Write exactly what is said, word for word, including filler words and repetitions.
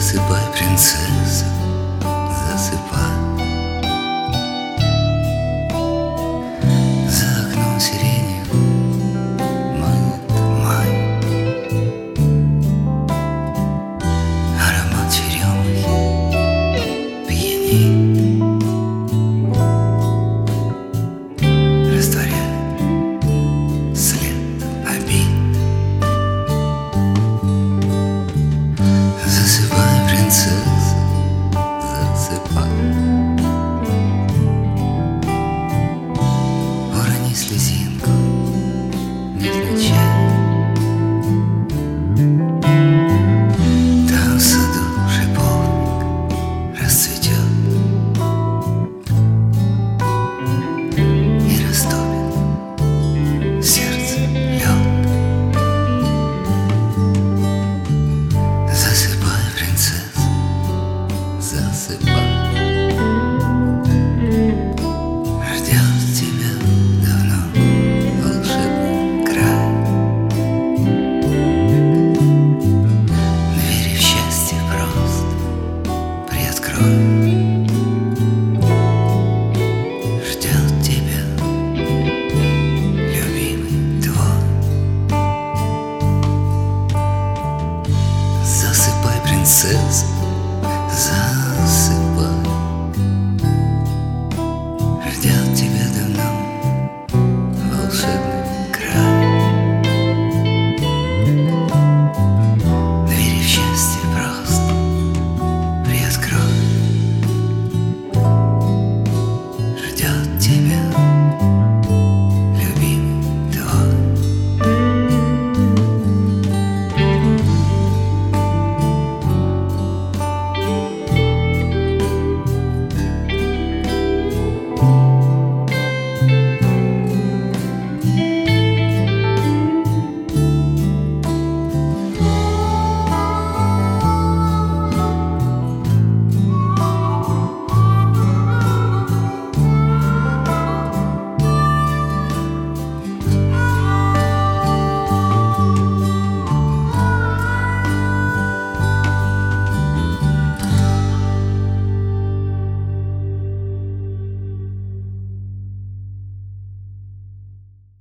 Засыпай, принцесса, засыпай. За окном сиренью манит май. Аромат черемухи пьянит, растворяет след обид. Засыпай, принцесса, засыпай. Урони слезинку невзначай. Там в саду шиповник расцветет и растопит сердце лед. Засыпай, принцесса, засыпай. Ждет тебя давно волшебный край. Двери в счастье просто приоткрой. Ждет тебя любимый твой. Засыпай, принцесса, засыпай.